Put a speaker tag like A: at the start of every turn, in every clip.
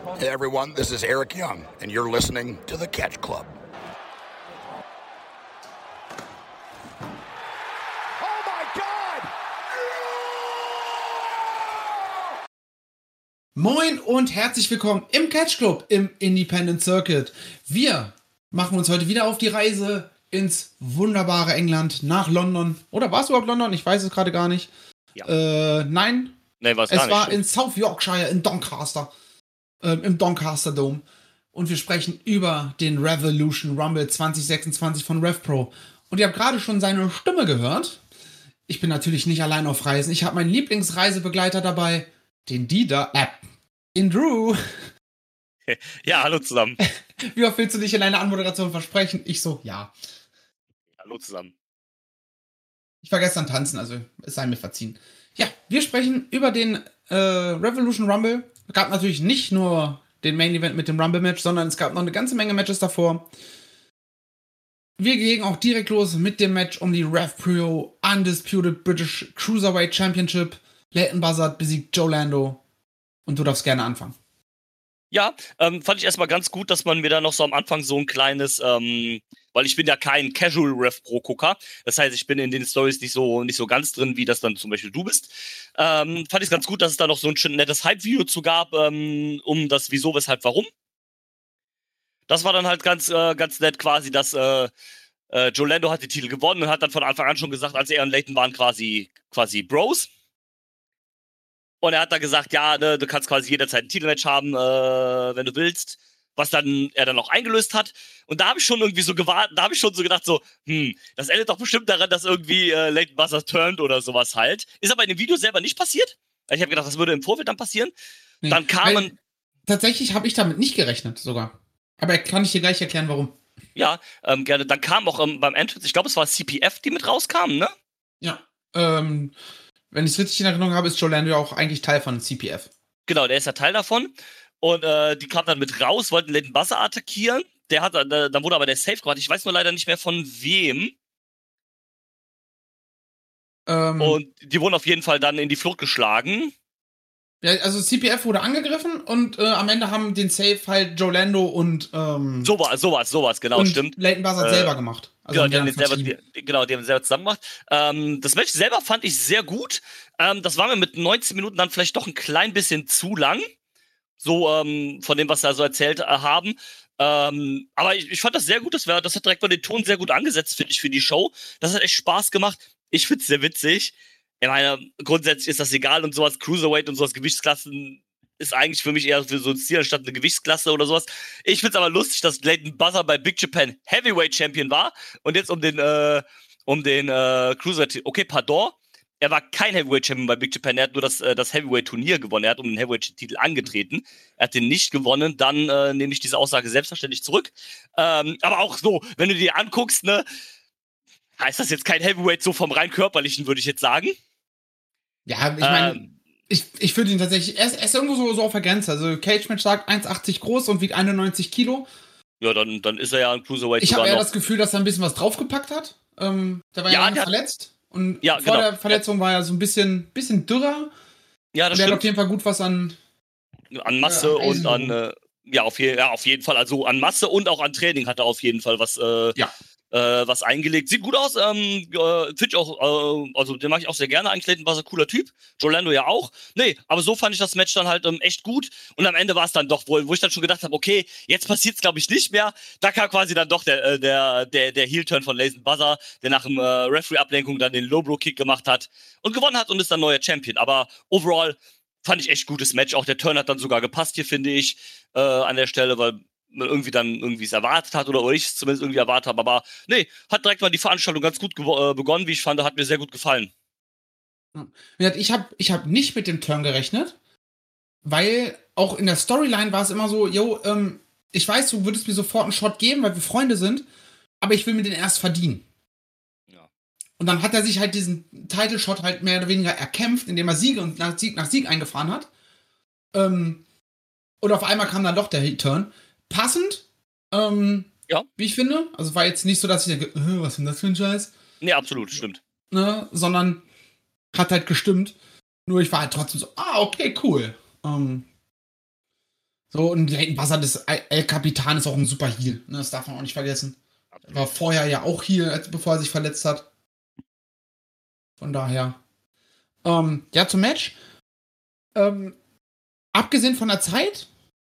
A: Hey everyone, this is Eric Young, and you're listening to The Catch Club.
B: Oh my God!
C: Moin und herzlich willkommen im Catch Club im Independent Circuit. Wir machen uns heute wieder auf die Reise ins wunderbare England nach London. Oder war es überhaupt London? Ich weiß es gerade gar nicht.
D: Ja.
C: Nein.
D: Nee, war es
C: Es
D: gar nicht.
C: war in South Yorkshire, in Doncaster. Im Doncaster Dome. Und wir sprechen über den Revolution Rumble 2026 von RevPro. Und ihr habt gerade schon seine Stimme gehört. Ich bin natürlich nicht allein auf Reisen. Ich habe meinen Lieblingsreisebegleiter dabei, den in Drew.
D: Ja, hallo zusammen.
C: Wie oft willst du dich in einer Anmoderation versprechen? Ich so, ja.
D: Hallo zusammen.
C: Ich war gestern tanzen, also es sei mir verziehen. Ja, wir sprechen über den Revolution Rumble. Es gab natürlich nicht nur den Main Event mit dem Rumble-Match, sondern es gab noch eine ganze Menge Matches davor. Wir gehen auch direkt los mit dem Match um die RevPro Undisputed British Cruiserweight Championship. Leighton Buzzard besiegt Joe Lando. Und du darfst gerne anfangen.
D: Ja, fand ich erstmal ganz gut, dass man mir da noch so am Anfang so ein kleines, weil ich bin ja kein Casual Rev-Pro-Gucker, das heißt, ich bin in den Stories nicht so ganz drin, wie das dann zum Beispiel du bist. Fand ich es ganz gut, dass es da noch so ein schön nettes Hype-Video zu gab, um das Wieso, Weshalb, Warum. Das war dann halt ganz nett quasi, dass Joe Lando hat den Titel gewonnen und hat dann von Anfang an schon gesagt, als er und Leighton waren quasi Bros. Und er hat dann gesagt, ja, ne, du kannst quasi jederzeit ein Titelmatch haben, wenn du willst, was dann er dann auch eingelöst hat. Und da habe ich schon irgendwie so gewartet, da habe ich schon so gedacht, so, das endet doch bestimmt daran, dass irgendwie Leighton Buzzard turnt oder sowas halt. Ist aber in dem Video selber nicht passiert. Ich habe gedacht, das würde im Vorfeld dann passieren.
C: Nee,
D: dann kam man...
C: Tatsächlich habe ich damit nicht gerechnet sogar. Aber kann ich dir gleich erklären, warum.
D: Ja, gerne. Dann kam auch beim Entrance, ich glaube, es war CPF, die mit rauskamen, ne?
C: Ja, wenn ich es richtig in Erinnerung habe, ist Joe Lando ja auch eigentlich Teil von CPF.
D: Genau, der ist ja Teil davon. Und die kamen dann mit raus, wollten Leighton Buzzard attackieren. Dann wurde aber der Safe gemacht. Ich weiß nur leider nicht mehr von wem. Und die wurden auf jeden Fall dann in die Flucht geschlagen.
C: Ja, also CPF wurde angegriffen und am Ende haben den Safe halt Joe Lando und
D: Sowas, genau,
C: und
D: stimmt.
C: Leighton Buzzard selber gemacht. Also
D: die haben den selber zusammen gemacht. Das Match selber fand ich sehr gut. Das war mir mit 19 Minuten dann vielleicht doch ein klein bisschen zu lang. So von dem, was sie da so erzählt haben. Aber ich fand das sehr gut. Das hat direkt mal den Ton sehr gut angesetzt, finde ich, für die Show. Das hat echt Spaß gemacht. Ich find's sehr witzig. Ich meine, grundsätzlich ist das egal und sowas. Cruiserweight und sowas, Gewichtsklassen ist eigentlich für mich eher für so ein Ziel anstatt eine Gewichtsklasse oder sowas. Ich find's aber lustig, dass Leighton Buzzard bei Big Japan Heavyweight Champion war und jetzt um den Cruiserweight, okay, pardon, er war kein Heavyweight Champion bei Big Japan, er hat nur das Heavyweight Turnier gewonnen, er hat um den Heavyweight Titel angetreten, er hat den nicht gewonnen, dann nehme ich diese Aussage selbstverständlich zurück. Aber auch so, wenn du dir anguckst, ne, heißt das jetzt kein Heavyweight so vom rein körperlichen, würde ich jetzt sagen.
C: Ja, ich meine, ich finde ihn tatsächlich, er ist irgendwo so auf der Grenze. Also Cage-Match sagt 1,80 groß und wiegt 91 Kilo.
D: Ja, dann ist er ja ein Cruiserweight.
C: Ich habe eher das Gefühl, dass er ein bisschen was draufgepackt hat. Der war ja lange verletzt. Und vor der Verletzung war er so ein bisschen dürrer.
D: Ja, das
C: stimmt. Der hat auf
D: stimmt.
C: jeden Fall gut was an
D: Masse und an, auf jeden Fall, also an Masse und auch an Training hat er auf jeden Fall was eingelegt. Sieht gut aus, finde ich auch, also den mag ich auch sehr gerne eigentlich, Leighton war so ein cooler Typ, Joe Lando ja auch. Nee, aber so fand ich das Match dann halt echt gut und am Ende war es dann doch, wo ich dann schon gedacht habe, okay, jetzt passiert's glaube ich nicht mehr, da kam quasi dann doch der Heel-Turn von Leighton Buzzard, der nach dem Referee-Ablenkung dann den Low-Blow-Kick gemacht hat und gewonnen hat und ist dann neuer Champion, aber overall fand ich echt gutes Match, auch der Turn hat dann sogar gepasst hier, finde ich, an der Stelle, weil man irgendwie es erwartet hat oder ich es zumindest irgendwie erwartet habe. Aber nee, hat direkt mal die Veranstaltung ganz gut begonnen, wie ich fand, hat mir sehr gut gefallen.
C: Ich hab nicht mit dem Turn gerechnet, weil auch in der Storyline war es immer so, ich weiß, du würdest mir sofort einen Shot geben, weil wir Freunde sind, aber ich will mir den erst verdienen.
D: Ja.
C: Und dann hat er sich halt diesen Title-Shot halt mehr oder weniger erkämpft, indem er Siege und nach Sieg eingefahren hat. Und auf einmal kam dann doch der Turn. Passend, wie ich finde. Also war jetzt nicht so, dass ich denke, was ist denn das für ein Scheiß?
D: Nee, absolut, stimmt.
C: Ne? Sondern hat halt gestimmt. Nur ich war halt trotzdem so, okay, cool. So, und Leighton Buzzard ist El Capitan ist auch ein super Heel. Ne? Das darf man auch nicht vergessen. Er war vorher ja auch Heel, bevor er sich verletzt hat. Von daher. Ja, zum Match. Abgesehen von der Zeit,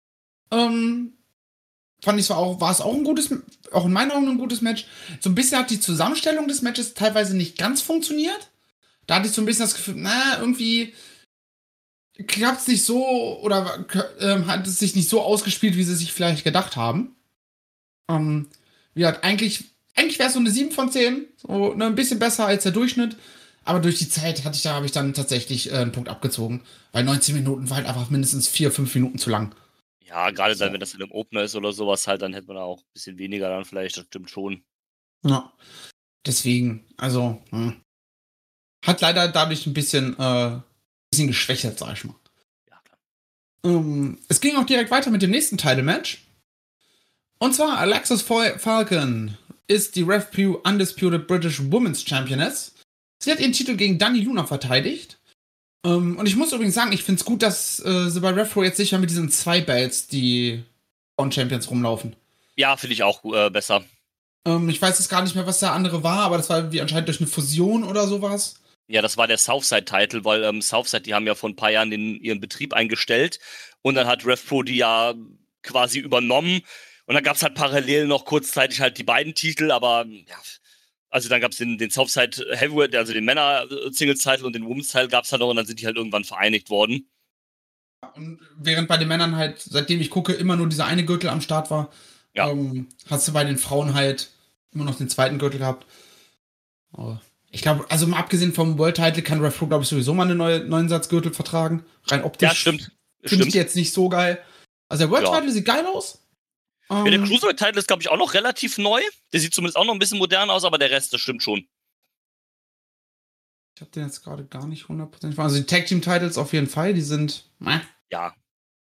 C: fand ich war es auch ein gutes, auch in meinen Augen ein gutes Match. So ein bisschen hat die Zusammenstellung des Matches teilweise nicht ganz funktioniert. Da hatte ich so ein bisschen das Gefühl, irgendwie klappt es nicht so oder hat es sich nicht so ausgespielt, wie sie sich vielleicht gedacht haben. Wie gesagt, eigentlich wäre es so eine 7 von 10, so ein bisschen besser als der Durchschnitt. Aber durch die Zeit habe ich dann tatsächlich einen Punkt abgezogen. Weil 19 Minuten war halt einfach mindestens 4-5 Minuten zu lang.
D: Ja, gerade dann, wenn das in einem Opener ist oder sowas halt, dann hätte man da auch ein bisschen weniger dann vielleicht, das stimmt schon.
C: Ja. Deswegen, also, hat leider dadurch ein bisschen geschwächert, sag ich mal.
D: Ja, klar.
C: Es ging auch direkt weiter mit dem nächsten Title-Match. Und zwar Alexis Falcon ist die RevPro Undisputed British Women's Championess. Sie hat ihren Titel gegen Dani Luna verteidigt. Und ich muss übrigens sagen, ich finde es gut, dass sie bei RevPro jetzt sicher mit diesen 2 Belts, die Champions rumlaufen.
D: Ja, finde ich auch besser.
C: Ich weiß jetzt gar nicht mehr, was der andere war, aber das war irgendwie anscheinend durch eine Fusion oder sowas.
D: Ja, das war der Southside-Title, weil Southside, die haben ja vor ein paar Jahren ihren Betrieb eingestellt und dann hat RevPro die ja quasi übernommen und dann gab es halt parallel noch kurzzeitig halt die beiden Titel, aber ja, also dann gab es den Southside Heavyweight, also den Männer-Singles-Title und den Women's-Title gab es halt noch und dann sind die halt irgendwann vereinigt worden.
C: Und während bei den Männern halt, seitdem ich gucke, immer nur dieser eine Gürtel am Start war,
D: ja.
C: Hast du bei den Frauen halt immer noch den zweiten Gürtel gehabt. Aber ich glaube, also mal abgesehen vom World Title kann RevPro, glaube ich, sowieso mal einen neuen Satz Gürtel vertragen. Rein optisch.
D: Ja, stimmt.
C: Finde ich jetzt nicht so geil. Also der World Title sieht geil aus.
D: Ja, der Cruiserweight-Title ist, glaube ich, auch noch relativ neu. Der sieht zumindest auch noch ein bisschen modern aus, aber der Rest, das stimmt schon.
C: Ich habe den jetzt gerade gar nicht 100%. Also die Tag-Team-Titles auf jeden Fall, die sind
D: Ja.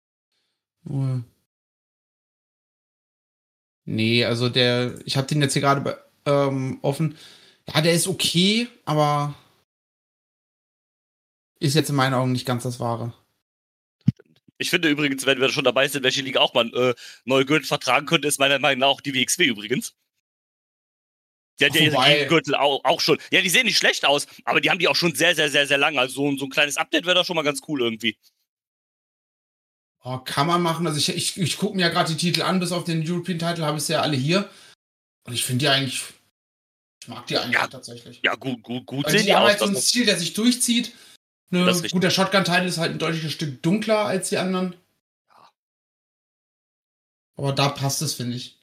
C: Nee, also ich habe den jetzt hier gerade offen. Ja, der ist okay, aber ist jetzt in meinen Augen nicht ganz das Wahre.
D: Ich finde übrigens, wenn wir schon dabei sind, welche Liga auch mal neue Gürtel vertragen könnte, ist meiner Meinung nach auch die WXW übrigens. Die hat ja ihre Gürtel auch schon. Ja, die sehen nicht schlecht aus, aber die haben die auch schon sehr, sehr, sehr, sehr lange. Also so ein kleines Update wäre da schon mal ganz cool irgendwie.
C: Oh, kann man machen. Also ich gucke mir ja gerade die Titel an, bis auf den European Title habe ich sie ja alle hier. Und ich finde die eigentlich, ich mag die eigentlich tatsächlich.
D: Ja, gut
C: also sehen die haben halt so einen Stil, der sich durchzieht. Gut, der Shotgun-Title ist halt ein deutliches Stück dunkler als die anderen. Ja. Aber da passt es, finde ich.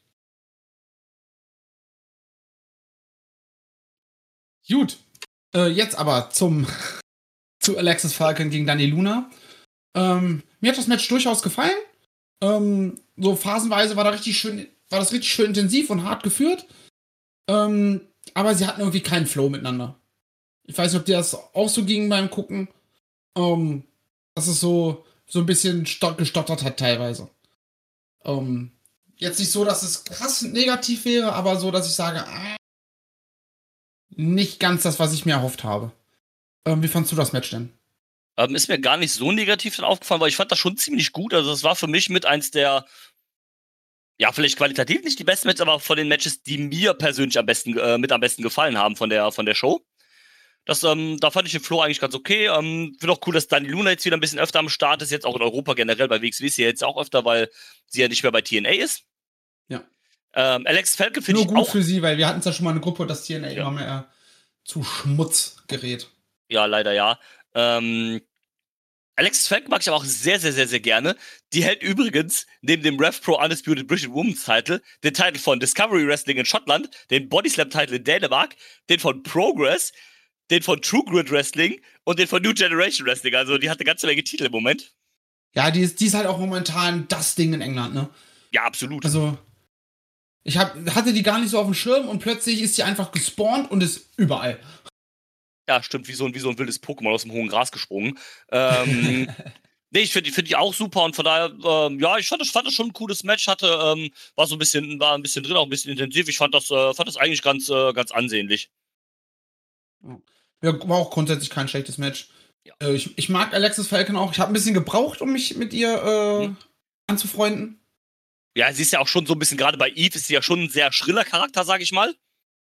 C: Gut. Jetzt aber zu Alexis Falcon gegen Dani Luna. Mir hat das Match durchaus gefallen. So phasenweise war das richtig schön intensiv und hart geführt. Aber sie hatten irgendwie keinen Flow miteinander. Ich weiß nicht, ob dir das auch so ging beim Gucken. Dass es so ein bisschen gestottert hat teilweise. Jetzt nicht so, dass es krass negativ wäre, aber so, dass ich sage, nicht ganz das, was ich mir erhofft habe. Wie fandst du das Match denn?
D: Ist mir gar nicht so negativ dann aufgefallen, weil ich fand das schon ziemlich gut. Also das war für mich mit eins der, ja, vielleicht qualitativ nicht die besten Matches, aber von den Matches, die mir persönlich am besten gefallen haben von der Show. Da fand ich den Flow eigentlich ganz okay. Finde auch cool, dass Dani Luna jetzt wieder ein bisschen öfter am Start ist, jetzt auch in Europa generell, bei WXW ist sie jetzt auch öfter, weil sie ja nicht mehr bei TNA ist.
C: Ja.
D: Alex Falcon finde ich auch...
C: Nur gut für sie, weil wir hatten es ja schon mal eine Gruppe, dass TNA immer mehr zu Schmutz gerät.
D: Ja, leider ja. Alexis Falcon mag ich aber auch sehr, sehr, sehr, sehr gerne. Die hält übrigens neben dem RevPro Undisputed British Women's Title den Titel von Discovery Wrestling in Schottland, den Bodyslam Title in Dänemark, den von Progress, den von True Grit Wrestling und den von New Generation Wrestling. Also die hat eine ganze Menge Titel im Moment.
C: Ja, die ist halt auch momentan das Ding in England, ne?
D: Ja, absolut.
C: Also, ich hatte die gar nicht so auf dem Schirm und plötzlich ist sie einfach gespawnt und ist überall.
D: Ja, stimmt, wie so ein wildes Pokémon aus dem hohen Gras gesprungen. Nee, ich finde die auch super und von daher, ja, ich fand das schon ein cooles Match, war ein bisschen drin, auch ein bisschen intensiv. Ich fand das eigentlich ganz ansehnlich.
C: Ja, war auch grundsätzlich kein schlechtes Match. Ja. Ich mag Alexis Falcon auch. Ich habe ein bisschen gebraucht, um mich mit ihr anzufreunden.
D: Ja, sie ist ja auch schon so ein bisschen, gerade bei Eve ist sie ja schon ein sehr schriller Charakter, sag ich mal.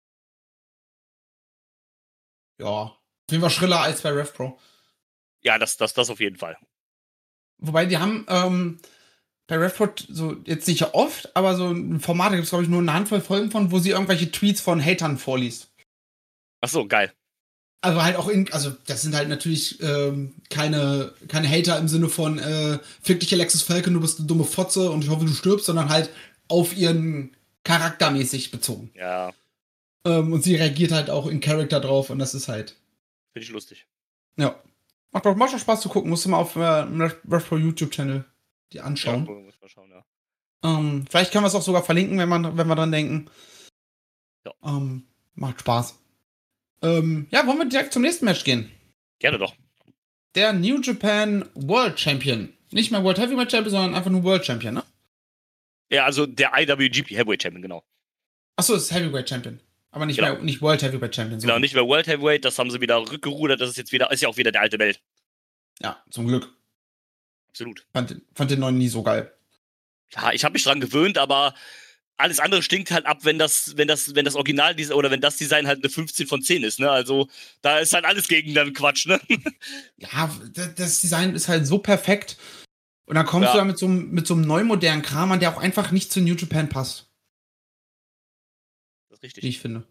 C: Ja, auf jeden Fall schriller als bei RevPro.
D: Ja, das auf jeden Fall.
C: Wobei, die haben bei RevPro so, jetzt nicht oft, aber so ein Format, da gibt es, glaube ich, nur eine Handvoll Folgen von, wo sie irgendwelche Tweets von Hatern vorliest.
D: Ach so, geil.
C: Also halt auch also das sind halt natürlich keine Hater im Sinne von fick dich Alexis Falcon, du bist eine dumme Fotze und ich hoffe, du stirbst, sondern halt auf ihren charaktermäßig bezogen.
D: Ja.
C: Und sie reagiert halt auch in Charakter drauf und das ist halt.
D: Finde ich lustig.
C: Ja. Macht doch Spaß zu gucken. Musst du mal auf RevPro YouTube-Channel die anschauen.
D: Ja, muss mal schauen, ja.
C: Vielleicht können wir es auch sogar verlinken, wenn wir dran denken.
D: Ja.
C: Macht Spaß. Ja, wollen wir direkt zum nächsten Match gehen?
D: Gerne doch.
C: Der New Japan World Champion. Nicht mehr World Heavyweight Champion, sondern einfach nur World Champion, ne?
D: Ja, also der IWGP Heavyweight Champion, genau.
C: Achso, ist Heavyweight Champion. Aber nicht World Heavyweight Champion. So.
D: Genau, nicht mehr World Heavyweight, das haben sie wieder rückgerudert, das ist jetzt wieder, ist ja auch wieder der alte Welt.
C: Ja, zum Glück.
D: Absolut.
C: Fand den neuen nie so geil.
D: Ja, ich habe mich dran gewöhnt, aber alles andere stinkt halt ab, wenn das Original oder wenn das Design halt eine 15 von 10 ist, ne? Also, da ist halt alles gegen den Quatsch, ne?
C: Ja, das Design ist halt so perfekt. Und dann kommst du da mit so einem neumodernen Kram an, der auch einfach nicht zu New Japan passt.
D: Das ist richtig.
C: Wie ich finde.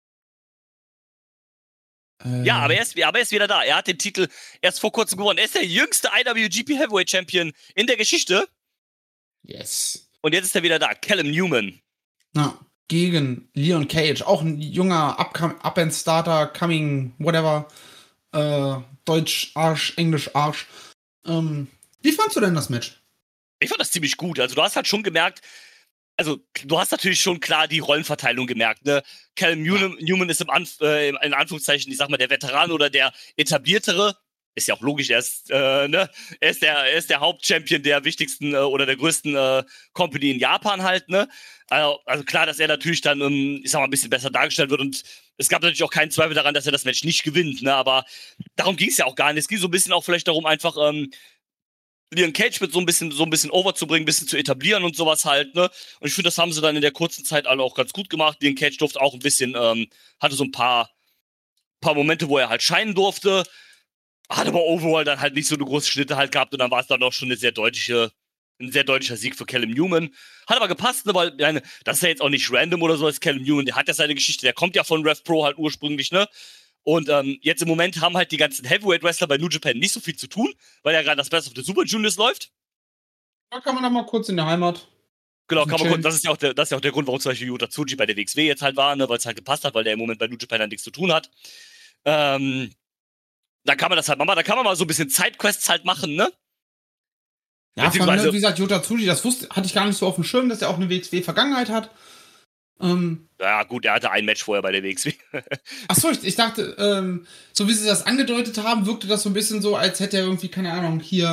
D: Ja, aber er ist wieder da. Er hat den Titel erst vor kurzem gewonnen. Er ist der jüngste IWGP Heavyweight Champion in der Geschichte.
C: Yes.
D: Und jetzt ist er wieder da. Callum Newman.
C: Na, gegen Leon Cage. Auch ein junger Up-and-Starter, coming, whatever. Deutsch Arsch, Englisch Arsch. Wie fandst du denn das Match?
D: Ich fand das ziemlich gut. Also du hast halt schon gemerkt, also du hast natürlich schon klar die Rollenverteilung gemerkt, ne? Callum Newman ist in Anführungszeichen, ich sag mal, der Veteran oder der Etabliertere. Ist ja auch logisch, er ist der Hauptchampion der wichtigsten oder der größten Company in Japan halt, ne? Also klar, dass er natürlich dann, ich sag mal, ein bisschen besser dargestellt wird und es gab natürlich auch keinen Zweifel daran, dass er das Match nicht gewinnt, ne? Aber darum ging es ja auch gar nicht. Es ging so ein bisschen auch vielleicht darum, einfach Leon Cage mit so ein bisschen overzubringen, ein bisschen zu etablieren und sowas halt, ne? Und ich finde, das haben sie dann in der kurzen Zeit alle auch ganz gut gemacht. Leon Cage durfte auch ein bisschen, hatte so ein paar Momente, wo er halt scheinen durfte. Hat aber overall dann halt nicht so eine große Schnitte halt gehabt und dann war es dann auch schon ein sehr deutlicher Sieg für Callum Newman. Hat aber gepasst, ne, weil das ist ja jetzt auch nicht random oder so, als Callum Newman, der hat ja seine Geschichte, der kommt ja von RevPro halt ursprünglich, ne? Und jetzt im Moment haben halt die ganzen Heavyweight-Wrestler bei New Japan nicht so viel zu tun, weil ja gerade das Best of the Super Juniors läuft.
C: Da kann man doch mal kurz in der Heimat.
D: Genau, kann man kurz, das ist ja auch der Grund, warum zum Beispiel Yota Tsuji bei der WXW jetzt halt war, ne, weil es halt gepasst hat, weil der im Moment bei New Japan halt nichts zu tun hat. Da kann man das halt mal so ein bisschen Sidequests halt machen, ne?
C: Ja, vor allem, wie gesagt, Yota Tsuji, hatte ich gar nicht so auf dem Schirm, dass er auch eine WXW-Vergangenheit hat.
D: Ja, gut, er hatte ein Match vorher bei der WXW.
C: Achso, ich dachte, so wie sie das angedeutet haben, wirkte das so ein bisschen so, als hätte er irgendwie, keine Ahnung, hier,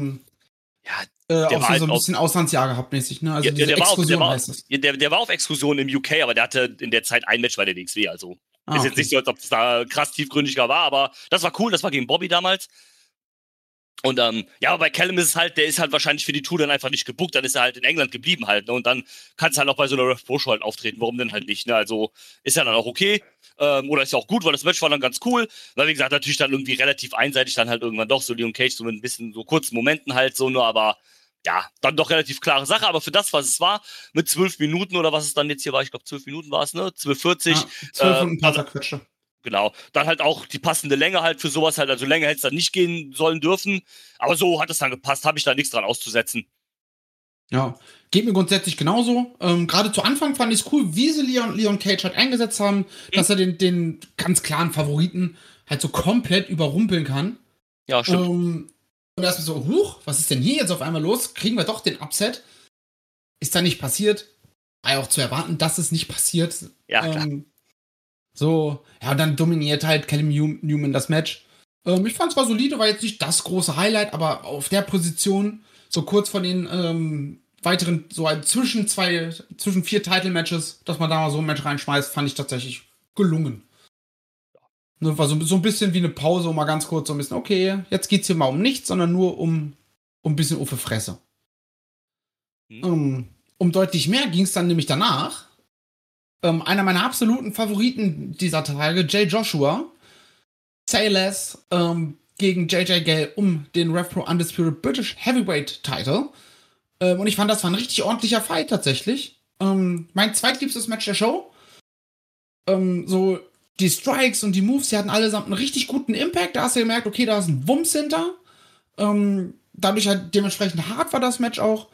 C: auch so ein bisschen Auslandsjahr gehabt mäßig, ne? Also diese Exkursion heißt es.
D: Der war auf Exkursion im UK, aber der hatte in der Zeit ein Match bei der WXW, also ist jetzt nicht so, als ob es da krass tiefgründiger war, aber das war cool, das war gegen Bobby damals. Und aber bei Callum ist es halt, der ist halt wahrscheinlich für die Tour dann einfach nicht gebuckt, dann ist er halt in England geblieben halt, ne? Und dann kannst du halt auch bei so einer Rev Pro Show halt auftreten, warum denn halt nicht, ne? Also ist ja dann auch okay, oder ist ja auch gut, weil das Match war dann ganz cool, weil wie gesagt, natürlich dann irgendwie relativ einseitig dann halt irgendwann doch so Leon Cage so mit ein bisschen so kurzen Momenten halt so, nur aber ja, dann doch relativ klare Sache, aber für das, was es war, mit 12 Minuten oder was es dann jetzt hier war, ich glaube 12 Minuten war es, ne? 12:40.
C: Ja, 12 und ein paar zerquetschte.
D: Genau, dann halt auch die passende Länge halt für sowas halt, also länger hätte es dann nicht gehen sollen dürfen, aber so hat es dann gepasst, habe ich da nichts dran auszusetzen.
C: Ja, geht mir grundsätzlich genauso. Gerade zu Anfang fand ich es cool, wie sie Leon Cage halt eingesetzt haben, dass er den ganz klaren Favoriten halt so komplett überrumpeln kann.
D: Ja, stimmt.
C: Und erstmal so, huch, was ist denn hier jetzt auf einmal los? Kriegen wir doch den Upset? Ist da nicht passiert? War ja auch zu erwarten, dass es nicht passiert.
D: Ja, klar.
C: So, ja, und dann dominiert halt Callum Newman das Match. Ich fand es war solide, war jetzt nicht das große Highlight, aber auf der Position, so kurz vor den weiteren, so halt zwischen 4 Title-Matches, dass man da mal so ein Match reinschmeißt, fand ich tatsächlich gelungen. Ne, war so ein bisschen wie eine Pause, um mal ganz kurz so ein bisschen, okay, jetzt geht's hier mal um nichts, sondern nur um ein bisschen auf die Fresse. Um deutlich mehr ging es dann nämlich danach. Einer meiner absoluten Favoriten dieser Tage, Jay Joshua, Say Less, gegen JJ Gale um den RevPro Undisputed British Heavyweight Title. Und ich fand, das war ein richtig ordentlicher Fight tatsächlich. Mein zweitliebstes Match der Show. So, die Strikes und die Moves, die hatten allesamt einen richtig guten Impact. Da hast du gemerkt, okay, da ist ein Wumms hinter. Dadurch halt dementsprechend hart war das Match auch.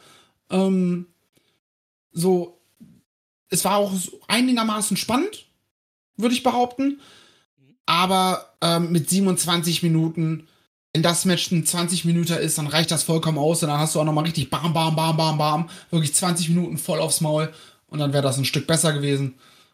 C: So, es war auch einigermaßen spannend, würde ich behaupten. Aber mit 27 Minuten, wenn das Match ein 20 Minuten ist, dann reicht das vollkommen aus. Und dann hast du auch nochmal richtig bam, bam, bam, bam, bam. Wirklich 20 Minuten voll aufs Maul. Und dann wäre das ein Stück besser gewesen.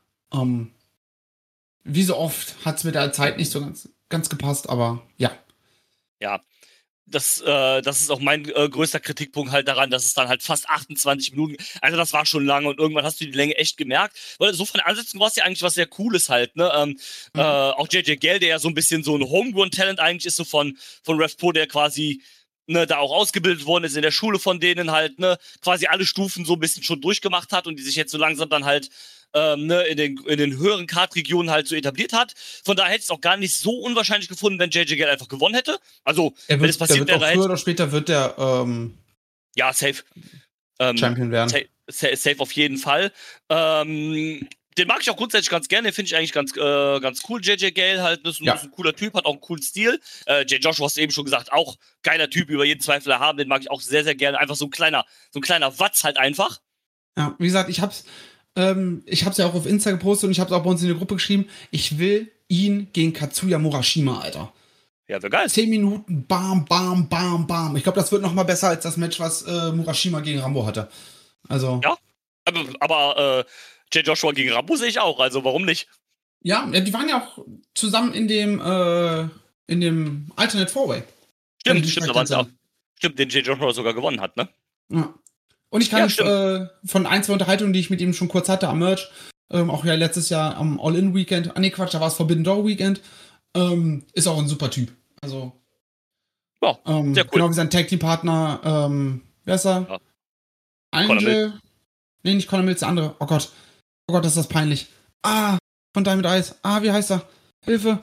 C: Wie so oft hat es mit der Zeit nicht so ganz gepasst, aber ja.
D: Ja, das ist auch mein größter Kritikpunkt halt daran, dass es dann halt fast 28 Minuten, also das war schon lange und irgendwann hast du die Länge echt gemerkt, weil so von den Ansätzen war es ja eigentlich was sehr Cooles halt, ne, auch JJ Gale, der ja so ein bisschen so ein Homegrown-Talent eigentlich ist, so von RevPro, der quasi, ne, da auch ausgebildet worden ist in der Schule von denen halt, ne, quasi alle Stufen so ein bisschen schon durchgemacht hat und die sich jetzt so langsam dann halt ne, in den höheren Card-Regionen halt so etabliert hat. Von daher hätte ich es auch gar nicht so unwahrscheinlich gefunden, wenn JJ Gale einfach gewonnen hätte. Also, wenn es passiert wäre,
C: früher oder später wird der
D: ja, safe.
C: Champion werden.
D: Safe auf jeden Fall. Den mag ich auch grundsätzlich ganz gerne, den finde ich eigentlich ganz cool, JJ Gale halt, ist ein cooler Typ, hat auch einen coolen Stil. Jay Joshua, hast du eben schon gesagt, auch geiler Typ, über jeden Zweifel erhaben, den mag ich auch sehr, sehr gerne. Einfach so ein kleiner Watz halt einfach.
C: Ja, wie gesagt, ich hab's ja auch auf Insta gepostet und ich hab's auch bei uns in der Gruppe geschrieben. Ich will ihn gegen Katsuya Murashima, Alter.
D: Ja, wäre geil.
C: 10 Minuten, bam, bam, bam, bam. Ich glaube, das wird noch mal besser als das Match, was Murashima gegen Rambo hatte. Also.
D: Ja, aber Jay Joshua gegen Rambo sehe ich auch, also warum nicht?
C: Ja, die waren ja auch zusammen in dem Alternate Four-Way.
D: Stimmt, da waren sie auch. Stimmt, den Jay Joshua sogar gewonnen hat, ne?
C: Ja. Und ich kann von ein, zwei Unterhaltungen, die ich mit ihm schon kurz hatte am Merch, auch ja letztes Jahr am All-In-Weekend, da war es Forbidden Door Weekend, ist auch ein super Typ. Also,
D: ja, sehr cool.
C: Genau wie sein Tag-Team-Partner, wer ist er?
D: Ja.
C: Angel? Nee, nicht Conor Mills, der andere. Oh Gott, ist das peinlich. Von Diamond Eyes. Wie heißt er? Hilfe.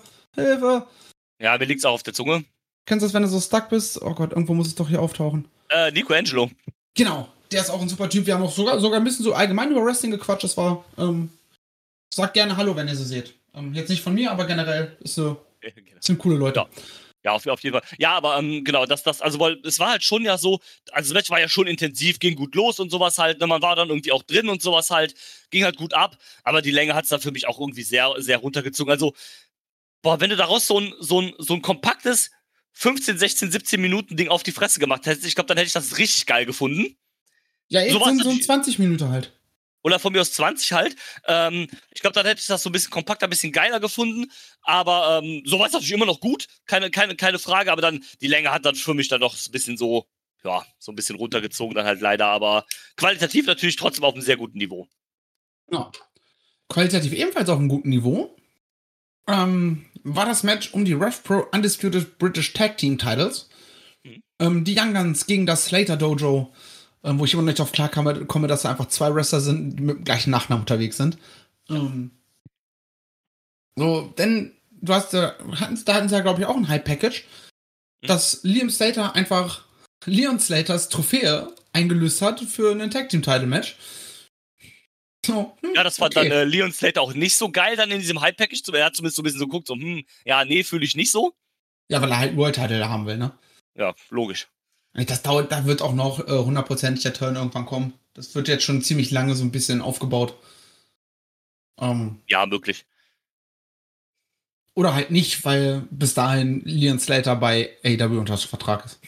D: Ja, mir liegt's auch auf der Zunge.
C: Kennst du das, wenn du so stuck bist? Oh Gott, irgendwo muss es doch hier auftauchen.
D: Nico Angelo.
C: Genau, der ist auch ein super Typ. Wir haben auch sogar ein bisschen so allgemein über Wrestling gequatscht. Das war, sagt gerne Hallo, wenn ihr sie seht. Jetzt nicht von mir, aber generell sind coole Leute.
D: Ja, auf jeden Fall. Ja, aber genau, weil es war halt schon ja so, also das Match war ja schon intensiv, ging gut los und sowas halt, ne, man war dann irgendwie auch drin und sowas halt, ging halt gut ab, aber die Länge hat es dann für mich auch irgendwie sehr, sehr runtergezogen. Also, wenn du daraus so ein kompaktes 15, 16, 17 Minuten Ding auf die Fresse gemacht hättest, ich glaube, dann hätte ich das richtig geil gefunden.
C: Ja, jetzt so ein 20 Minuten halt.
D: Oder von mir aus 20 halt. Ich glaube, dann hätte ich das so ein bisschen kompakter, ein bisschen geiler gefunden. Aber so war es natürlich immer noch gut. Keine Frage. Aber dann, die Länge hat dann für mich dann noch ein bisschen so ein bisschen runtergezogen dann halt leider. Aber qualitativ natürlich trotzdem auf einem sehr guten Niveau.
C: Ja. Qualitativ ebenfalls auf einem guten Niveau. War das Match um die RevPro Undisputed British Tag Team Titles. Die Young Guns gegen das Slater Dojo. Wo ich immer nicht drauf klar komme, dass da einfach zwei Wrestler sind, die mit dem gleichen Nachnamen unterwegs sind. Denn da hatten sie ja, glaube ich, auch ein Hype-Package, dass Liam Slater einfach Leon Slaters Trophäe eingelöst hat für ein Tag-Team-Title-Match. So,
D: ja, das fand dann Leon Slater auch nicht so geil dann in diesem Hype-Package. Er hat zumindest so ein bisschen so geguckt, fühle ich nicht so.
C: Ja, weil er halt World-Title haben will, ne?
D: Ja, logisch.
C: Da wird auch noch 100% der Turn irgendwann kommen. Das wird jetzt schon ziemlich lange so ein bisschen aufgebaut.
D: Ja, möglich.
C: Oder halt nicht, weil bis dahin Leon Slater bei AEW unter Vertrag ist.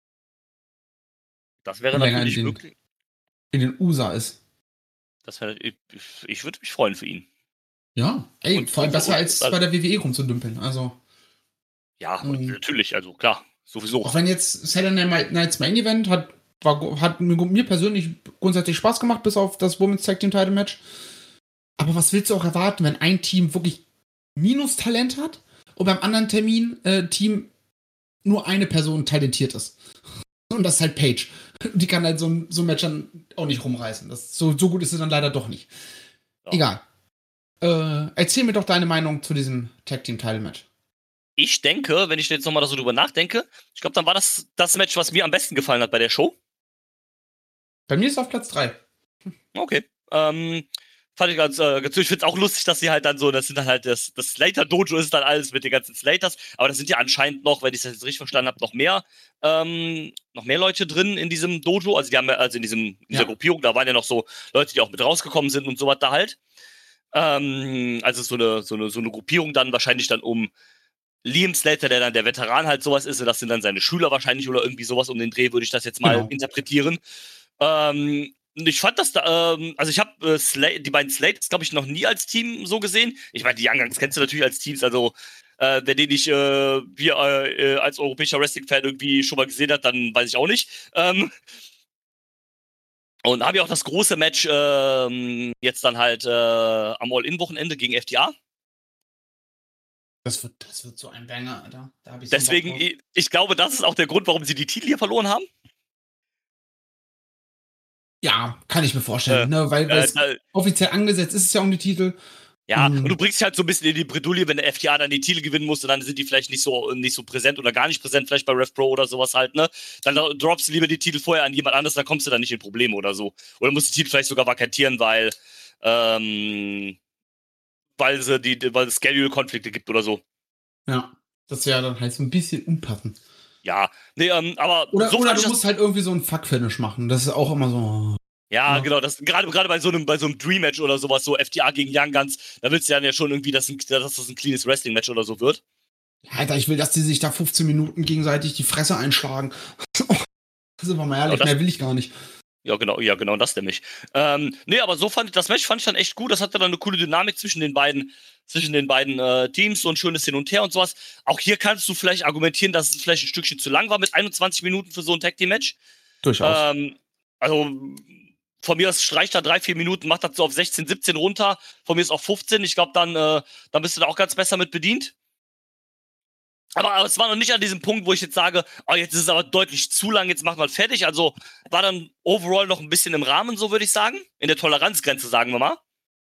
D: Das wäre natürlich möglich.
C: In den USA ist.
D: Ich würde mich freuen für ihn.
C: Ja, vor allem besser als bei der WWE rumzudümpeln. Also.
D: Ja, natürlich, also klar. Sowieso.
C: Auch wenn jetzt Saturday Night's Main Event hat mir persönlich grundsätzlich Spaß gemacht, bis auf das Women's Tag Team Title Match. Aber was willst du auch erwarten, wenn ein Team wirklich Minus-Talent hat und beim anderen Team nur eine Person talentiert ist? Und das ist halt Paige. Die kann halt so ein Match dann auch nicht rumreißen. So gut ist es dann leider doch nicht. Ja. Egal. Erzähl mir doch deine Meinung zu diesem Tag Team Title Match.
D: Ich denke, wenn ich jetzt nochmal so drüber nachdenke, ich glaube, dann war das Match, was mir am besten gefallen hat bei der Show.
C: Bei mir ist es auf Platz 3.
D: Okay. Fand ich ganz, ich finde es auch lustig, dass sie halt dann so, das sind dann halt das Slater-Dojo ist dann alles mit den ganzen Slaters, aber da sind ja anscheinend noch, wenn ich das jetzt richtig verstanden habe, noch mehr Leute drin in diesem Dojo, also die haben also in dieser Gruppierung, da waren ja noch so Leute, die auch mit rausgekommen sind und sowas da halt. Also so eine Gruppierung dann wahrscheinlich dann um Liam Slater, der dann der Veteran halt sowas ist, und das sind dann seine Schüler wahrscheinlich oder irgendwie sowas um den Dreh, würde ich das jetzt mal interpretieren. Ich fand das da, also ich habe die beiden Slaters, glaube ich, noch nie als Team so gesehen. Ich meine, die Young Guns kennst du natürlich als Teams, also wer den nicht als europäischer Wrestling-Fan irgendwie schon mal gesehen hat, dann weiß ich auch nicht. Und habe ja auch das große Match jetzt dann halt am All-In-Wochenende gegen FDA.
C: Das wird so ein Banger, Alter. Da hab ich
D: Deswegen, ich glaube, das ist auch der Grund, warum sie die Titel hier verloren haben.
C: Ja, kann ich mir vorstellen, ne? Weil es offiziell angesetzt ist es ja um die Titel.
D: Ja, und du bringst dich halt so ein bisschen in die Bredouille, wenn der FDA dann die Titel gewinnen muss, und dann sind die vielleicht nicht so präsent oder gar nicht präsent, vielleicht bei Rev Pro oder sowas halt, ne? Dann droppst du lieber die Titel vorher an jemand anderes, dann kommst du dann nicht in Probleme oder so. Oder musst die Titel vielleicht sogar vakantieren, weil es Schedule-Konflikte gibt oder so.
C: Ja, das wäre dann halt so ein bisschen unpassend.
D: Ja, nee, aber...
C: Oder du musst halt irgendwie so ein Fuck-Finish machen, das ist auch immer so...
D: Ja, genau, das gerade bei so einem Dream-Match oder sowas, so FDA gegen Young Guns, da willst du dann ja schon irgendwie, dass das ein cleanes Wrestling-Match oder so wird.
C: Alter, ich will, dass die sich da 15 Minuten gegenseitig die Fresse einschlagen. Sind wir mal ehrlich, mehr will ich gar nicht.
D: Ja, genau, das nämlich. Nee, aber so das Match fand ich dann echt gut. Das hatte dann eine coole Dynamik zwischen den beiden Teams, so ein schönes Hin und Her und sowas. Auch hier kannst du vielleicht argumentieren, dass es vielleicht ein Stückchen zu lang war mit 21 Minuten für so ein Tag-Team-Match.
C: Durchaus.
D: Also von mir aus streicht da 3-4 Minuten, macht das so auf 16, 17 runter. Von mir ist auf 15. Ich glaube, dann bist du da auch ganz besser mit bedient. Aber es war noch nicht an diesem Punkt, wo ich jetzt sage, jetzt ist es aber deutlich zu lang, jetzt machen wir fertig. Also war dann overall noch ein bisschen im Rahmen, so würde ich sagen. In der Toleranzgrenze, sagen wir mal.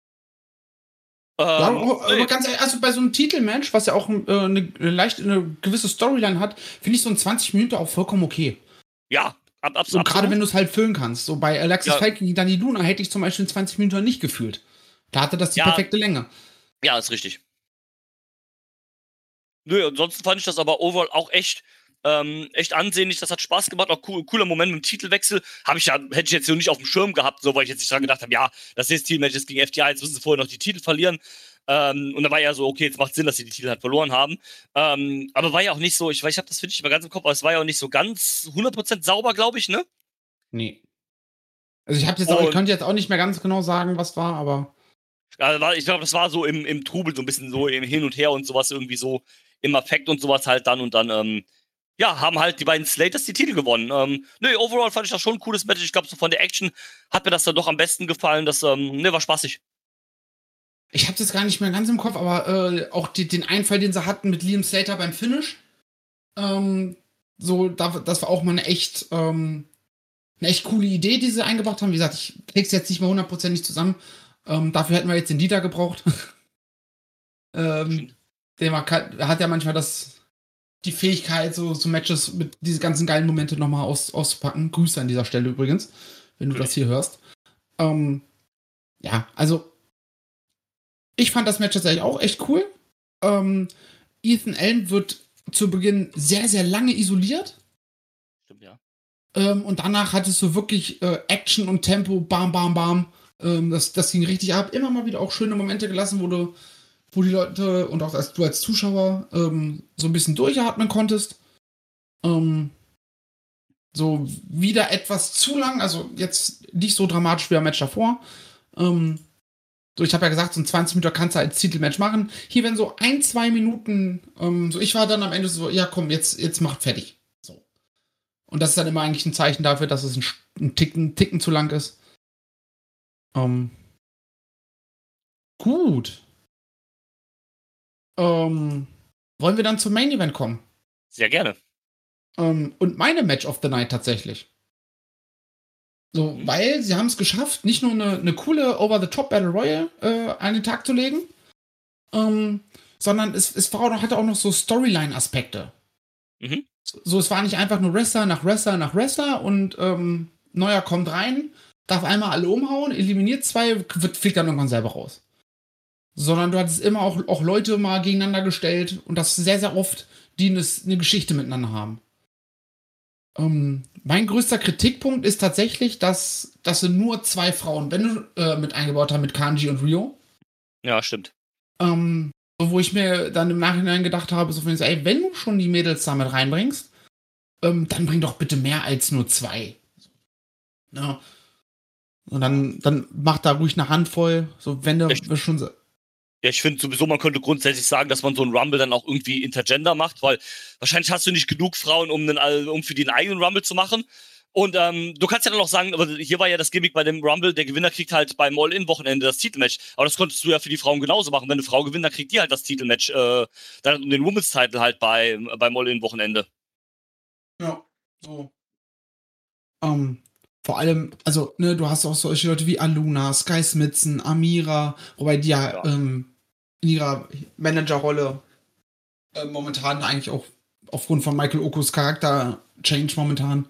C: Ja, aber ganz ehrlich, also bei so einem Titelmatch, was ja auch eine gewisse Storyline hat, finde ich so ein 20 Minuten auch vollkommen okay.
D: Ja, absolut.
C: Und gerade wenn du es halt füllen kannst. So bei Alexis Falk gegen Dani Luna hätte ich zum Beispiel 20 Minuten nicht gefühlt. Da hatte das die perfekte Länge. Ja,
D: ist richtig. Nö, ansonsten fand ich das aber overall auch echt ansehnlich. Das hat Spaß gemacht, auch cooler Moment mit dem Titelwechsel. Hätte ich jetzt so nicht auf dem Schirm gehabt, so, weil ich jetzt nicht dran gedacht habe, ja, das ist Titelmatch ist gegen FDA, jetzt müssen sie vorher noch die Titel verlieren. Und da war ja so, okay, jetzt macht Sinn, dass sie die Titel halt verloren haben. Aber war ja auch nicht so, ich habe das finde ich immer ganz im Kopf, aber es war ja auch nicht so ganz 100% sauber, glaube ich, ne?
C: Nee. Also ich könnte jetzt auch nicht mehr ganz genau sagen, was war, aber...
D: Also ich glaube, das war so im Trubel, so ein bisschen so im Hin und Her und sowas, irgendwie so im Affekt und sowas halt dann und dann, haben halt die beiden Slaters die Titel gewonnen. Overall fand ich das schon ein cooles Match. Ich glaube, so von der Action hat mir das dann doch am besten gefallen. Das war spaßig.
C: Ich hab's jetzt gar nicht mehr ganz im Kopf, aber auch den Einfall, den sie hatten mit Liam Slater beim Finish, das war auch mal eine echt coole Idee, die sie eingebracht haben. Wie gesagt, ich krieg's jetzt nicht mehr 100% zusammen. Dafür hätten wir jetzt den Dieter gebraucht. Der hat ja manchmal die Fähigkeit, so Matches mit diese ganzen geilen Momente nochmal auszupacken. Grüße an dieser Stelle übrigens, wenn du das hier hörst. Also ich fand das Match tatsächlich auch echt cool. Ethan Allen wird zu Beginn sehr, sehr lange isoliert.
D: Stimmt, ja.
C: Und danach hattest du wirklich Action und Tempo, bam, bam, bam. Das ging richtig ab. Immer mal wieder auch schöne Momente gelassen, wo die Leute und auch du als Zuschauer so ein bisschen durchatmen konntest. So wieder etwas zu lang, also jetzt nicht so dramatisch wie am Match davor. Ich habe ja gesagt, so ein 20 Minuten kannst du als Titelmatch machen. Hier werden so 1-2 Minuten, ich war dann am Ende so, ja komm, jetzt macht fertig. So. Und das ist dann immer eigentlich ein Zeichen dafür, dass es ein Ticken zu lang ist. Gut. Wollen wir dann zum Main Event kommen?
D: Sehr gerne.
C: Und meine Match of the Night tatsächlich. So, weil sie haben es geschafft, nicht nur eine coole Over-the-Top Battle Royale an den Tag zu legen, sondern hatte auch noch so Storyline-Aspekte.
D: Mhm.
C: So, es war nicht einfach nur Wrestler nach Wrestler nach Wrestler und Neuer kommt rein, darf einmal alle umhauen, eliminiert 2, fliegt dann irgendwann selber raus. Sondern du hattest immer auch Leute mal gegeneinander gestellt und das sehr, sehr oft, die eine Geschichte miteinander haben. Mein größter Kritikpunkt ist tatsächlich, dass sie nur 2 Frauen mit eingebaut haben, mit Kanji und Ryo.
D: Ja, stimmt.
C: Wo ich mir dann im Nachhinein gedacht habe, so von so, ey, wenn du schon die Mädels da mit reinbringst, dann bring doch bitte mehr als nur 2. Ja. Und dann mach da ruhig eine Handvoll, so wenn du schon so.
D: Ja, ich finde sowieso, man könnte grundsätzlich sagen, dass man so einen Rumble dann auch irgendwie intergender macht, weil wahrscheinlich hast du nicht genug Frauen, um für die einen eigenen Rumble zu machen. Und du kannst ja dann auch sagen, aber hier war ja das Gimmick bei dem Rumble, der Gewinner kriegt halt beim All-In-Wochenende das Titelmatch. Aber das konntest du ja für die Frauen genauso machen. Wenn eine Frau gewinnt, dann kriegt die halt das Titelmatch, dann den Women's-Title halt beim All-In-Wochenende.
C: Ja, so. Vor allem, also, ne, du hast auch solche Leute wie Aluna, Sky Smithson, Amira, wobei die ja in ihrer Managerrolle momentan eigentlich auch aufgrund von Michael Okos Charakter-Change momentan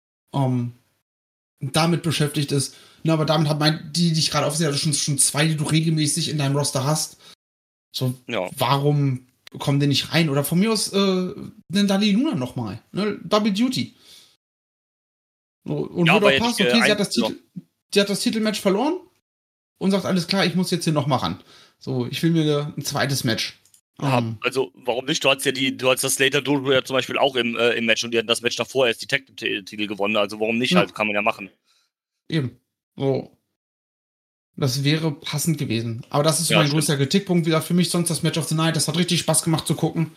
C: damit beschäftigt ist. Ne, aber damit die dich gerade aufsehen, also schon 2, die du regelmäßig in deinem Roster hast. So, warum kommen die nicht rein? Oder von mir aus nennen Dani Luna nochmal. Ne? Double Duty. So, und würde auch passen, okay, sie hat das Titelmatch verloren und sagt, alles klar, ich muss jetzt hier nochmal ran. So, ich will mir ein zweites Match.
D: Ja, also warum nicht? Du hast das Slater Duo ja zum Beispiel auch im Match und die hatten das Match davor erst die Tag-Titel gewonnen, also warum nicht? Halt, kann man ja machen.
C: Eben. So. Das wäre passend gewesen. Aber das ist so mein größter Kritikpunkt wieder für mich, sonst das Match of the Night. Das hat richtig Spaß gemacht zu gucken.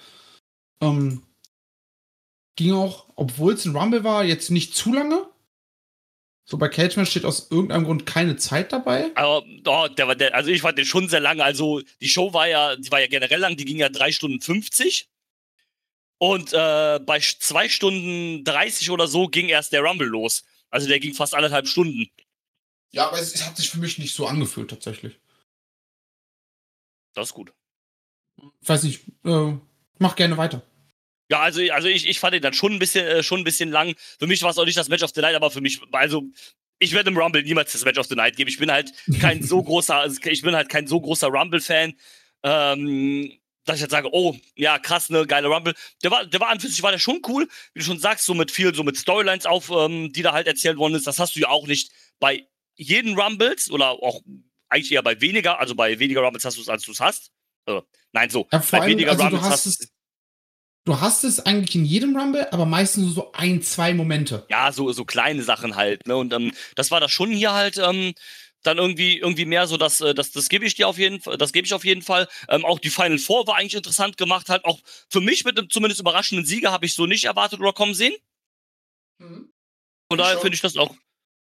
C: Ging auch, obwohl es ein Rumble war, jetzt nicht zu lange. So bei Cage-Match steht aus irgendeinem Grund keine Zeit dabei.
D: Aber also ich fand den schon sehr lang. Also die Show war ja generell lang, die ging ja 3 Stunden 50. Und bei 2 Stunden 30 oder so ging erst der Rumble los. Also der ging fast 1,5 Stunden.
C: Ja, aber es hat sich für mich nicht so angefühlt, tatsächlich.
D: Das ist gut.
C: Ich weiß nicht, mach gerne weiter.
D: Ja, also ich fand den dann schon ein bisschen lang. Für mich war es auch nicht das Match of the Night, aber für mich, also ich werde im Rumble niemals das Match of the Night geben. Ich bin halt kein so großer Rumble-Fan, dass ich halt sage, oh, ja, krass, ne, geile Rumble. Der war an für sich war der schon cool, wie du schon sagst, so mit Storylines die da halt erzählt worden ist. Das hast du ja auch nicht bei jeden Rumbles oder auch eigentlich eher bei weniger, also bei weniger Rumbles hast du es, als du es hast. Nein, so.
C: Ja,
D: bei weniger Rumbles
C: du hast es eigentlich in jedem Rumble, aber meistens so 1, 2 Momente.
D: Ja, so kleine Sachen halt, ne? Und das war das schon hier halt dann irgendwie mehr so, das gebe ich dir auf jeden Fall, das gebe ich auf jeden Fall. Auch die Final Four war eigentlich interessant gemacht, halt auch für mich mit einem zumindest überraschenden Sieger habe ich so nicht erwartet oder kommen sehen. Von daher finde ich das auch.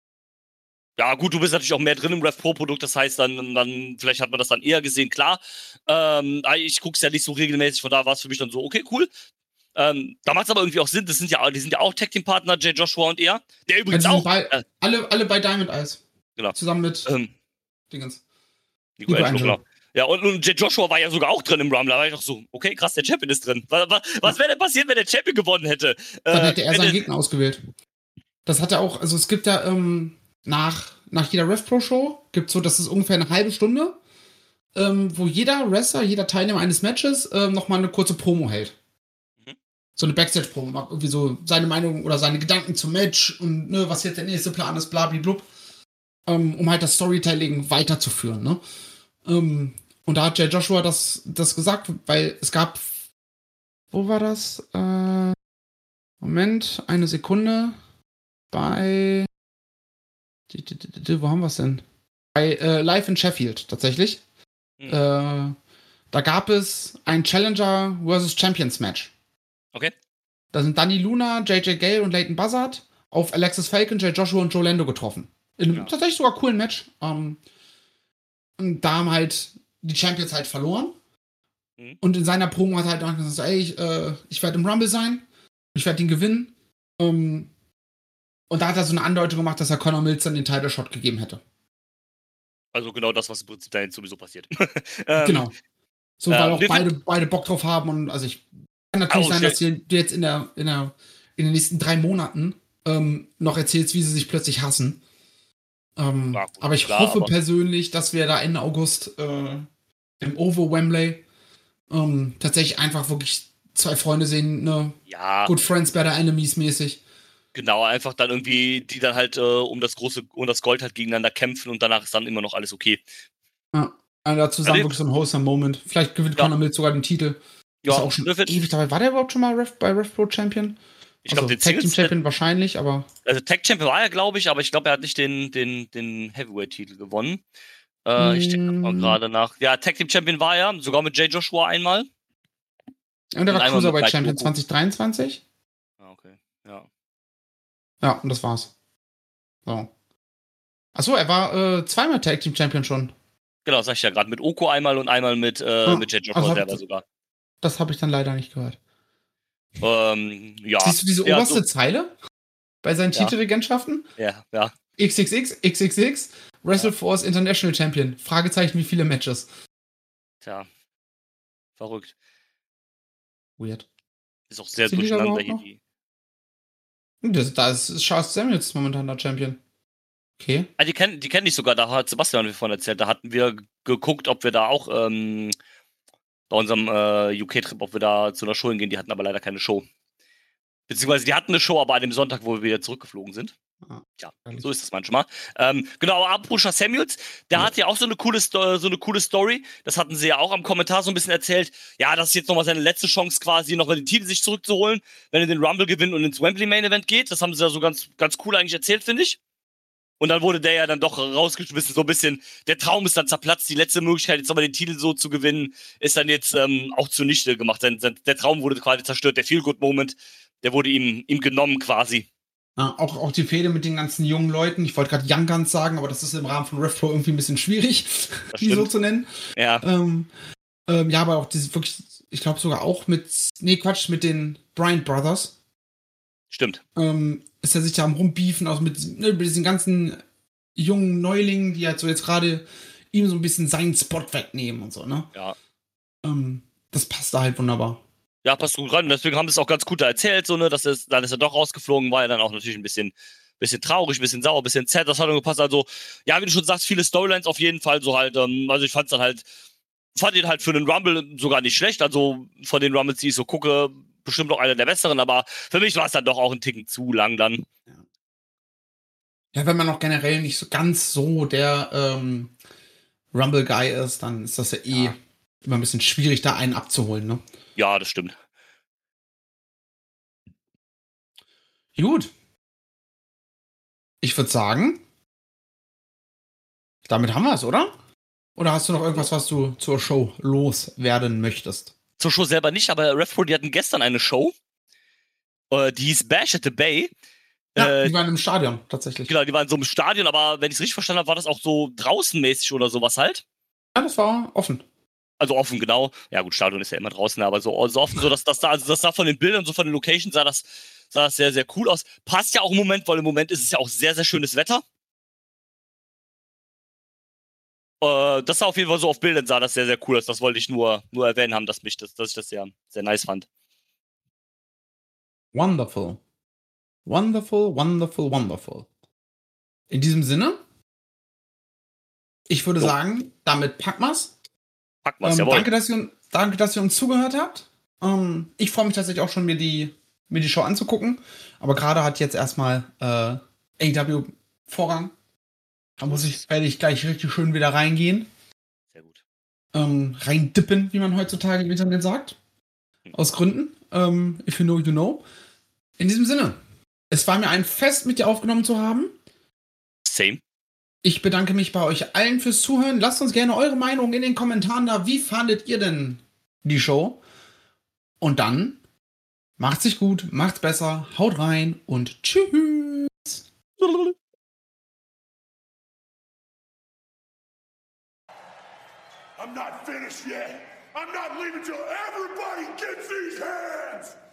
D: Ja, gut, du bist natürlich auch mehr drin im Rev Pro-Produkt, das heißt, dann vielleicht hat man das dann eher gesehen, klar. Ich gucke es ja nicht so regelmäßig, von da war es für mich dann so, okay, cool. Da macht es aber irgendwie auch Sinn, die sind ja auch Tag-Team-Partner, Jay Joshua und er. Der übrigens auch.
C: Alle bei Diamond Eyes.
D: Genau.
C: Zusammen mit Dingens.
D: Nico Angelo. Ja, und Jay Joshua war ja sogar auch drin im Rumble. Da war ich doch so, okay, krass, der Champion ist drin. Was wäre denn passiert, wenn der Champion gewonnen hätte?
C: Dann hätte er seinen Gegner ausgewählt. Das hat er auch, also es gibt ja nach jeder Rev Pro Show gibt es so, das ist ungefähr eine halbe Stunde, wo jeder Wrestler, jeder Teilnehmer eines Matches nochmal eine kurze Promo hält. So eine Backstage-Promo, irgendwie so seine Meinung oder seine Gedanken zum Match und ne, was jetzt der nächste Plan ist, blablablub, um halt das Storytelling weiterzuführen, ne? Und da hat Jay Joshua das gesagt, weil es gab, wo war das? Moment, eine Sekunde, bei, wo haben wir es denn? Bei Live in Sheffield, tatsächlich. Da gab es ein Challenger vs. Champions Match.
D: Okay.
C: Da sind Dani Luna, JJ Gale und Leighton Buzzard auf Alexis Falcon, Jay Joshua und Joe Lando getroffen. In einem tatsächlich sogar coolen Match. Und da haben halt die Champions halt verloren. Und in seiner Promo hat er halt gesagt, ey, ich werde im Rumble sein. Ich werde ihn gewinnen. Und da hat er so eine Andeutung gemacht, dass er Conor Mills dann den Title Shot gegeben hätte.
D: Also genau das, was im Prinzip da jetzt sowieso passiert.
C: Genau. So, weil auch
D: wir
C: beide Bock drauf haben. Und also ich kann natürlich sein, dass du jetzt in den nächsten 3 Monaten noch erzählst, wie sie sich plötzlich hassen.
D: gut,
C: aber ich hoffe persönlich, dass wir da Ende August im Over Wembley tatsächlich einfach wirklich 2 Freunde sehen, ne?
D: Ja.
C: Good Friends, Better Enemies mäßig.
D: Genau, einfach dann irgendwie, die dann halt um das Gold halt gegeneinander kämpfen und danach ist dann immer noch alles okay.
C: Ja, also zusammen wirklich so ein wholesome Moment. Vielleicht gewinnt Conor Mills sogar den Titel.
D: Ja,
C: ist auch schon ewig dabei. War der überhaupt schon mal bei RevPro Champion?
D: Ich glaube, den
C: Tag Team Champion wahrscheinlich, aber.
D: Also Tag Champion war er, glaube ich, aber ich glaube, er hat nicht den Heavyweight-Titel gewonnen. Ich denke mal gerade nach. Ja, Tag Team Champion war er, sogar mit Jay Joshua einmal.
C: Und der war Cruiserweight Champion 2023.
D: Ah, okay. Ja.
C: Ja, und das war's. So. Achso, er war zweimal Tag Team Champion schon.
D: Genau, sag ich ja gerade. Mit Oko einmal und einmal mit Jay Joshua selber sogar.
C: Das habe ich dann leider nicht gehört.
D: Ja.
C: Siehst du diese oberste Zeile? Bei seinen Titelregentschaften?
D: Ja.
C: XXX, WrestleForce International Champion. Fragezeichen, wie viele Matches?
D: Tja. Verrückt.
C: Weird.
D: Ist auch sehr durcheinander hier die.
C: Da ist Charles Samuels momentan der Champion. Okay.
D: Die kenn ich sogar, da hat Sebastian davon erzählt. Da hatten wir geguckt, ob wir da auch bei unserem UK-Trip, ob wir da zu einer Show hingehen. Die hatten aber leider keine Show. Beziehungsweise die hatten eine Show, aber an dem Sonntag, wo wir wieder zurückgeflogen sind. Ja, so ist das manchmal. Genau, aber apropos Charles Samuels, der hat ja auch so eine coole Story. Das hatten sie ja auch am Kommentar so ein bisschen erzählt. Ja, das ist jetzt nochmal seine letzte Chance quasi, nochmal den Titel sich zurückzuholen, wenn er den Rumble gewinnt und ins Wembley Main Event geht. Das haben sie ja so ganz, ganz cool eigentlich erzählt, finde ich. Und dann wurde der ja dann doch rausgeschmissen, so ein bisschen. Der Traum ist dann zerplatzt. Die letzte Möglichkeit, jetzt nochmal den Titel so zu gewinnen, ist dann jetzt auch zunichte gemacht. Der Traum wurde quasi zerstört. Der Feel-Good-Moment, der wurde ihm genommen quasi.
C: Ja, auch die Fehde mit den ganzen jungen Leuten. Ich wollte gerade Young Guns sagen, aber das ist im Rahmen von RevPro irgendwie ein bisschen schwierig, die so zu nennen.
D: Ja.
C: Ja, aber auch diese wirklich, ich glaube sogar auch mit den Bryant Brothers.
D: Stimmt.
C: Ist er sich da am Rumbiefen, also mit diesen ganzen jungen Neulingen, die halt so jetzt gerade ihm so ein bisschen seinen Spot wegnehmen und so, ne?
D: Ja.
C: Das passt da halt wunderbar.
D: Ja, passt gut ran. Deswegen haben sie es auch ganz gut erzählt, so, ne, dann ist er doch rausgeflogen, war ja dann auch natürlich ein bisschen traurig, ein bisschen sauer, ein bisschen zäh, das hat dann gepasst. Also, ja, wie du schon sagst, viele Storylines auf jeden Fall, so halt, also ich fand ihn halt für einen Rumble sogar nicht schlecht, also von den Rumbles, die ich so gucke, bestimmt noch einer der besseren, aber für mich war es dann doch auch ein Ticken zu lang dann.
C: Ja, wenn man auch generell nicht so ganz so der Rumble-Guy ist, dann ist das ja immer ein bisschen schwierig, da einen abzuholen, ne?
D: Ja, das stimmt.
C: Gut. Ich würde sagen, damit haben wir es, oder? Oder hast du noch irgendwas, was du zur Show loswerden möchtest?
D: Zur Show selber nicht, aber RevPro, die hatten gestern eine Show, die hieß Bash at the Bay.
C: Ja, die waren im Stadion, tatsächlich.
D: Genau, die waren so im Stadion, aber wenn ich es richtig verstanden habe, war das auch so draußenmäßig oder sowas halt.
C: Ja, das war offen.
D: Also offen, genau. Ja gut, Stadion ist ja immer draußen, aber so offen, so dass das sah von den Bildern, so von den Locations, sah das sehr, sehr cool aus. Passt ja auch im Moment, weil im Moment ist es ja auch sehr, sehr schönes Wetter. Das sah auf jeden Fall so auf Bildern, sah das sehr, sehr cool aus. Das wollte ich nur erwähnen haben, dass ich das sehr, sehr nice fand.
C: Wonderful. Wonderful, wonderful, wonderful. In diesem Sinne, ich würde sagen, damit packen wir's.
D: Jawohl.
C: Danke, dass ihr uns zugehört habt. Ich freue mich tatsächlich auch schon, mir die Show anzugucken. Aber gerade hat jetzt erstmal AEW Vorrang. Da werde ich gleich richtig schön wieder reingehen.
D: Sehr gut.
C: Reindippen, wie man heutzutage im Internet sagt. Aus Gründen. If you know, you know. In diesem Sinne, es war mir ein Fest, mit dir aufgenommen zu haben.
D: Same.
C: Ich bedanke mich bei euch allen fürs Zuhören. Lasst uns gerne eure Meinung in den Kommentaren da. Wie fandet ihr denn die Show? Und dann macht's sich gut, macht's besser, haut rein und tschüss.
B: I'm not finished yet. I'm not leaving till everybody gets these hands.